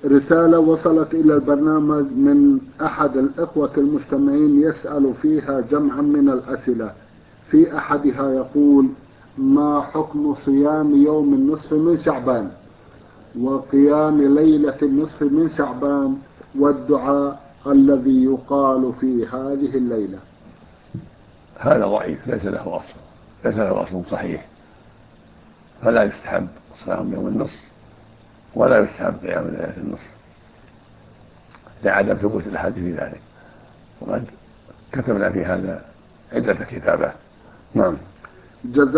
رسالة وصلت إلى البرنامج من أحد الإخوة المستمعين يسأل فيها جمعا من الأسئلة. في أحدها يقول: ما حكم صيام يوم النصف من شعبان وقيام ليلة النصف من شعبان والدعاء الذي يقال في هذه الليلة؟ هذا ضعيف، ليس له أصل صحيح، فلا يستحب صيام يوم النصف ولا يستحب قيام ليلة النصف لعدم ثبوت الأحاديث في ذلك، وقد كتبنا في هذا عدة كتابات. نعم.